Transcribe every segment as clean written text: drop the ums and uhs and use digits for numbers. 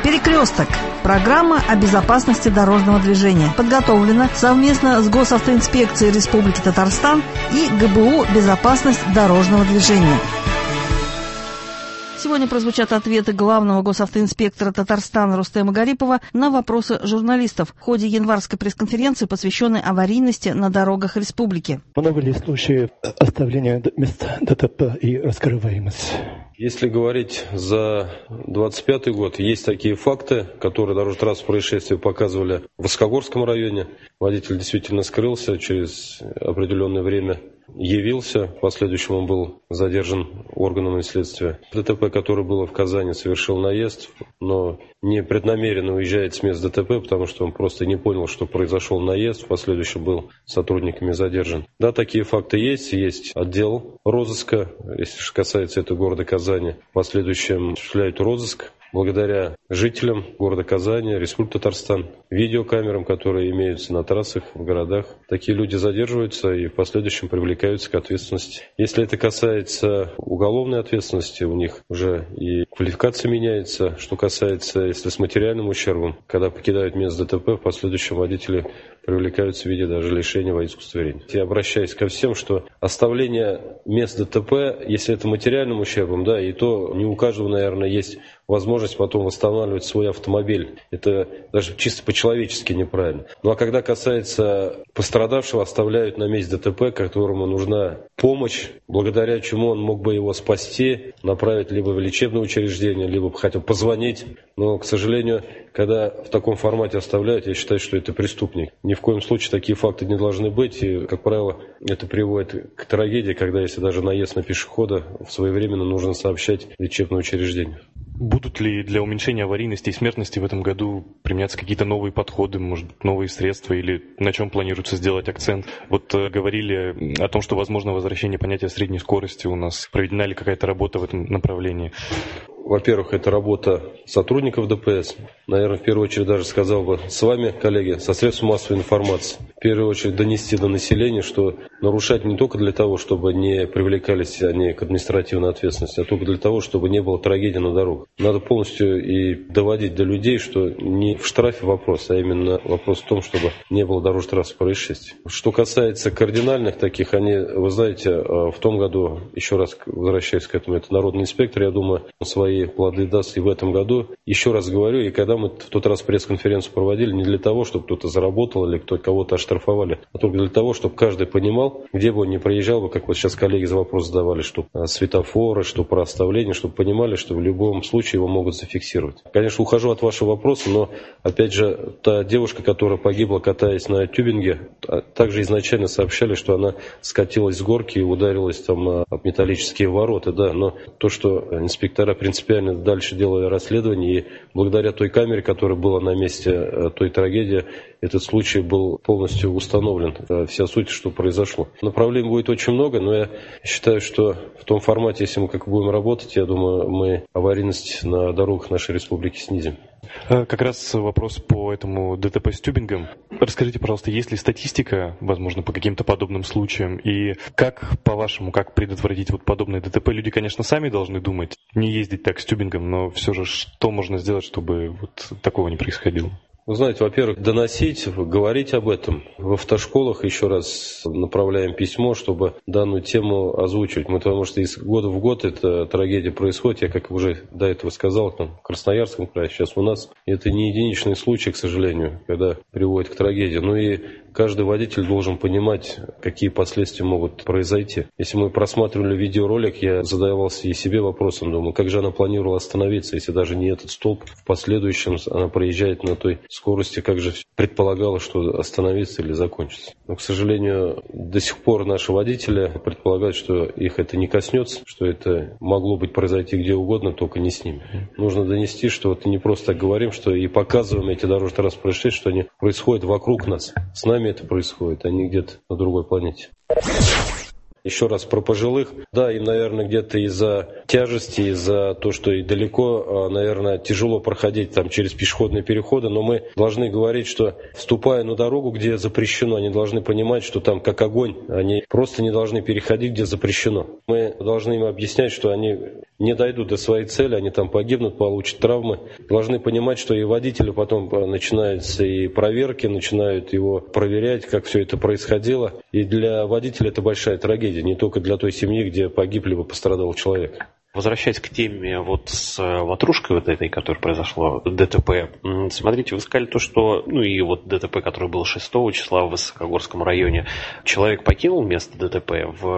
«Перекресток» – программа о безопасности дорожного движения. Подготовлена совместно с Госавтоинспекцией Республики Татарстан и ГБУ «Безопасность дорожного движения». Сегодня прозвучат ответы главного госавтоинспектора Татарстана Рустема Гарипова на вопросы журналистов в ходе январской пресс-конференции, посвященной аварийности на дорогах республики. Много ли случаев оставления мест ДТП и раскрываемость? Если говорить за 25-й год, есть такие факты, которые дорожно-транспортные происшествия показывали в Воскогорском районе. Водитель действительно скрылся, через определенное время явился, в последующем он был задержан органами следствия. ДТП, которое было в Казани, совершил наезд, но не преднамеренно уезжает с места ДТП, потому что он просто не понял, что произошел наезд, в последующем был сотрудниками задержан. Да, такие факты есть отдел розыска, если же касается этого города Казани, в последующем осуществляют розыск. Благодаря жителям города Казани, Республики Татарстан, видеокамерам, которые имеются на трассах, в городах, такие люди задерживаются и в последующем привлекаются к ответственности. Если это касается уголовной ответственности, у них уже и квалификация меняется. Что касается, если с материальным ущербом, когда покидают место ДТП, в последующем водители привлекаются в виде даже лишения водительского удостоверения. Я обращаюсь ко всем, что оставление мест ДТП, если это материальным ущербом, да, и то не у каждого, наверное, есть возможность потом восстанавливать свой автомобиль. Это даже чисто по-человечески неправильно. Ну а когда касается пострадавшего, оставляют на месте ДТП, которому нужна помощь, благодаря чему он мог бы его спасти, направить либо в лечебное учреждение, либо хотя бы позвонить. Но, к сожалению, когда в таком формате оставляют, я считаю, что это преступник. Ни в коем случае такие факты не должны быть. И, как правило, это приводит к трагедии, когда если даже наезд на пешехода, своевременно нужно сообщать лечебное учреждение. Будут ли для уменьшения аварийности и смертности в этом году применяться какие-то новые подходы, может быть, новые средства, или на чем планируется сделать акцент? Вот говорили о том, что возможно возвращение понятия средней скорости у нас. Проведена ли какая-то работа в этом направлении? Во-первых, это работа сотрудников ДПС. Наверное, в первую очередь даже сказал бы с вами, коллеги, со средств массовой информации. В первую очередь донести до населения, что нарушать не только для того, чтобы не привлекались они к административной ответственности, а только для того, чтобы не было трагедии на дорогах. Надо полностью и доводить до людей, что не в штрафе вопрос, а именно вопрос в том, чтобы не было дорожно-транспортных происшествий. Что касается кардинальных таких, вы знаете, в том году, еще раз возвращаясь к этому, это народный инспектор, я думаю, свои плоды даст и в этом году. Еще раз говорю, и когда мы в тот раз пресс-конференцию проводили, не для того, чтобы кто-то заработал или кого-то оштрафовали, а только для того, чтобы каждый понимал, где бы он ни проезжал, как вот сейчас коллеги за вопрос задавали, что светофоры, что про оставление, чтобы понимали, что в любом случае его могут зафиксировать. Конечно, ухожу от вашего вопроса, но, опять же, та девушка, которая погибла, катаясь на тюбинге, также изначально сообщали, что она скатилась с горки и ударилась там об металлические ворота, да, но то, что инспектора принципиально дальше делали расследование, и благодаря той камере, которая была на месте той трагедии, этот случай был полностью установлен. Вся суть, что произошло. Направлений будет очень много, но я считаю, что в том формате, если мы как будем работать, я думаю, мы аварийность на дорогах нашей республики снизим. Как раз вопрос по этому ДТП с тюбингом. Расскажите, пожалуйста, есть ли статистика, возможно, по каким-то подобным случаям? И как, по-вашему, как предотвратить вот подобные ДТП? Люди, конечно, сами должны думать, не ездить так с тюбингом, но все же что можно сделать, чтобы вот такого не происходило? Вы знаете, во-первых, доносить, говорить об этом. В автошколах еще раз направляем письмо, чтобы данную тему озвучивать. Потому что из года в год эта трагедия происходит. Я, как уже до этого сказал, в Красноярском крае, сейчас у нас. Это не единичный случай, к сожалению, когда приводит к трагедии. Ну и каждый водитель должен понимать, какие последствия могут произойти. Если мы просматривали видеоролик, я задавался и себе вопросом, думал, как же она планировала остановиться, если даже не этот столб, в последующем она проезжает на той скорости, как же предполагала, что остановиться или закончится. Но, к сожалению, до сих пор наши водители предполагают, что их это не коснется, что это могло быть произойти где угодно, только не с ними. Нужно донести, что это не просто так говорим, что и показываем эти дорожно-транспортные происшествия, что они происходят вокруг нас. С нами это происходит, а не где-то на другой планете. Еще раз про пожилых. Да, им, наверное, где-то из-за тяжести, из-за того, что и далеко, наверное, тяжело проходить там через пешеходные переходы, но мы должны говорить, что вступая на дорогу, где запрещено, они должны понимать, что там как огонь, они просто не должны переходить, где запрещено. Мы должны им объяснять, что они не дойдут до своей цели, они там погибнут, получат травмы. Должны понимать, что и водители потом начинаются и проверки, начинают его проверять, как все это происходило. И для водителя это большая трагедия, не только для той семьи, где погиб либо пострадал человек. Возвращаясь к теме вот с ватрушкой вот этой, которая произошло, ДТП. Смотрите, вы сказали то, что, и вот ДТП, которое было 6 числа в Высокогорском районе, человек покинул место ДТП,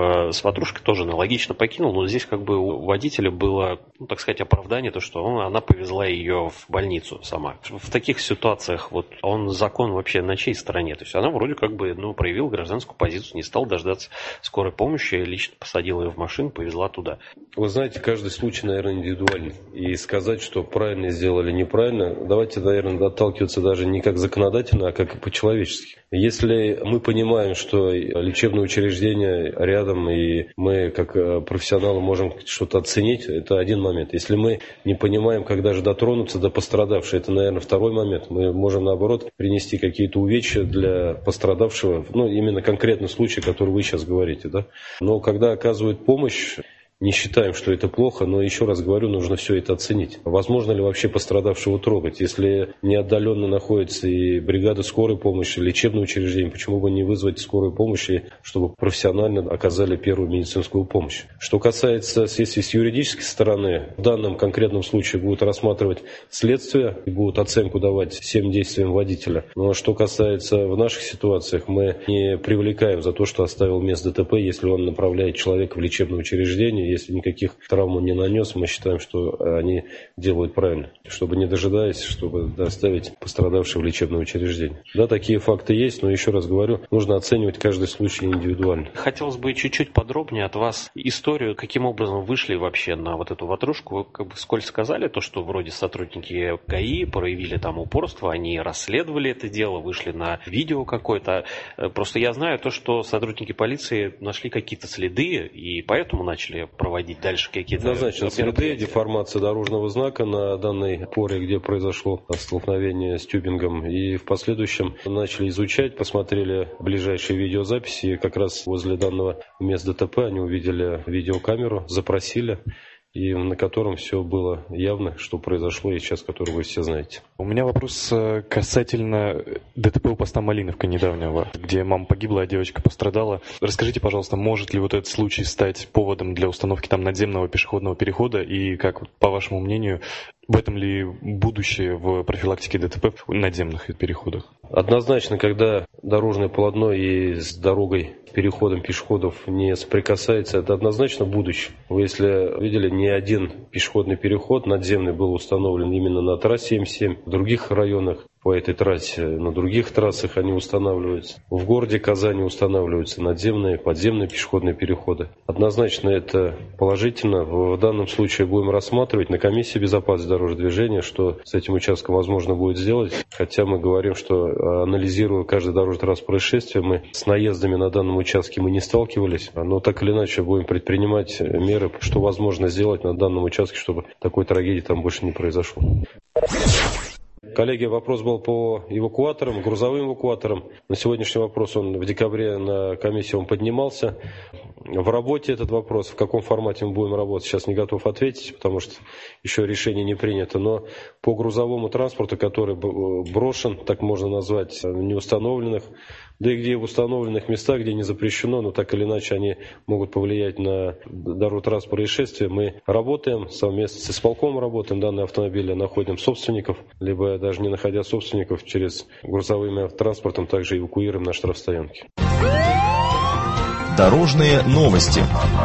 с ватрушкой тоже аналогично покинул, но здесь как бы у водителя было, так сказать, оправдание, то, что она повезла ее в больницу сама. В таких ситуациях вот закон вообще на чьей стороне? То есть она вроде как бы, проявила гражданскую позицию, не стала дождаться скорой помощи, лично посадила ее в машину, повезла туда. Вы знаете, каждый случай, наверное, индивидуальный. И сказать, что правильно сделали, неправильно, давайте, наверное, отталкиваться даже не как законодательно, а как по-человечески. Если мы понимаем, что лечебное учреждение рядом, и мы, как профессионалы, можем что-то оценить, это один момент. Если мы не понимаем, как даже дотронуться до пострадавшего, это, наверное, второй момент. Мы можем, наоборот, принести какие-то увечья для пострадавшего, именно конкретный случай, который вы сейчас говорите, да. Но когда оказывают помощь, не считаем, что это плохо, но еще раз говорю, нужно все это оценить. Возможно ли вообще пострадавшего трогать? Если не отдаленно находится и бригада скорой помощи, лечебное учреждение, почему бы не вызвать скорую помощь, чтобы профессионально оказали первую медицинскую помощь? Что касается, если с юридической стороны, в данном конкретном случае будут рассматривать следствие и будут оценку давать всем действиям водителя. Но что касается в наших ситуациях, мы не привлекаем за то, что оставил место ДТП, если он направляет человека в лечебное учреждение. Если никаких травм он не нанес, мы считаем, что они делают правильно, чтобы не дожидаясь, чтобы доставить пострадавшего в лечебное учреждение. Да, такие факты есть, но еще раз говорю, нужно оценивать каждый случай индивидуально. Хотелось бы чуть-чуть подробнее от вас историю, каким образом вышли вообще на вот эту ватрушку. Вы как бы вскользь сказали, то, что вроде сотрудники ГАИ проявили там упорство, они расследовали это дело, вышли на видео какое-то. Просто я знаю то, что сотрудники полиции нашли какие-то следы и поэтому начали проводить дальше какие-то... Однозначно, следы, деформация дорожного знака на данной опоре, где произошло столкновение с тюбингом. И в последующем начали изучать, посмотрели ближайшие видеозаписи. И как раз возле данного места ДТП они увидели видеокамеру, запросили, и на котором все было явно, что произошло, и сейчас, который вы все знаете. У меня вопрос касательно ДТП у поста Малиновка недавнего, где мама погибла, а девочка пострадала. Расскажите, пожалуйста, может ли вот этот случай стать поводом для установки там надземного пешеходного перехода, и как, по вашему мнению, в этом ли будущее в профилактике ДТП в надземных переходах? Однозначно, когда дорожное полотно и с дорогой, переходом пешеходов не соприкасается, это однозначно будущее. Вы, если видели, ни один пешеходный переход надземный был установлен именно на трассе М7, в других районах по этой трассе, на других трассах они устанавливаются. В городе Казани устанавливаются надземные, подземные пешеходные переходы. Однозначно это положительно. В данном случае будем рассматривать на комиссии безопасности дорожного движения, что с этим участком возможно будет сделать. Хотя мы говорим, что анализируя каждое дорожно-транспортное происшествие, мы с наездами на данном участке мы не сталкивались. Но так или иначе будем предпринимать меры, что возможно сделать на данном участке, чтобы такой трагедии там больше не произошло. Коллеги, вопрос был по эвакуаторам, грузовым эвакуаторам. На сегодняшний вопрос в декабре на комиссии он поднимался. В работе этот вопрос, в каком формате мы будем работать, сейчас не готов ответить, потому что еще решение не принято. Но по грузовому транспорту, который брошен, так можно назвать, неустановленных, да и где в установленных местах, где не запрещено, но так или иначе они могут повлиять на дорожно-транспортное происшествие. Мы работаем, совместно с исполкомом работаем, данные автомобили находим собственников, либо даже не находя собственников, через грузовым транспортом также эвакуируем на штрафстоянки. Дорожные новости.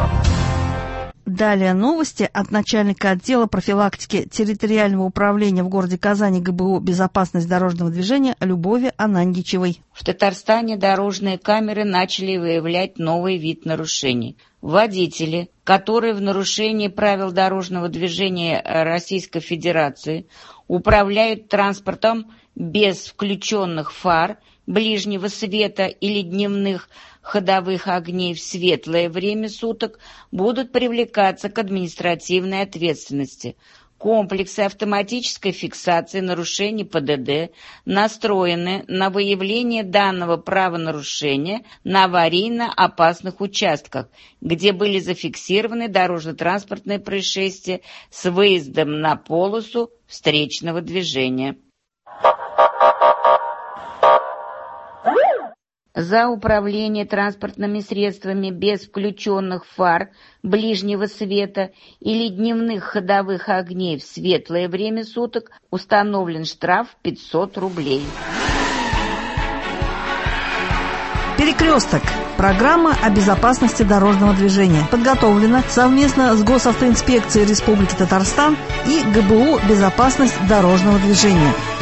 Далее новости от начальника отдела профилактики территориального управления в городе Казани ГБУ «Безопасность дорожного движения» Любови Ананьичевой. В Татарстане дорожные камеры начали выявлять новый вид нарушений. Водители, которые в нарушении правил дорожного движения Российской Федерации управляют транспортом без включенных фар, ближнего света или дневных ходовых огней в светлое время суток, будут привлекаться к административной ответственности. К Комплексы автоматической фиксации нарушений ПДД настроены на выявление данного правонарушения на аварийно опасных участках, где были зафиксированы дорожно-транспортные происшествия с выездом на полосу встречного движения. За управление транспортными средствами без включенных фар ближнего света или дневных ходовых огней в светлое время суток установлен штраф 500 рублей. «Перекресток» – программа о безопасности дорожного движения. Подготовлена совместно с Госавтоинспекцией Республики Татарстан и ГБУ «Безопасность дорожного движения».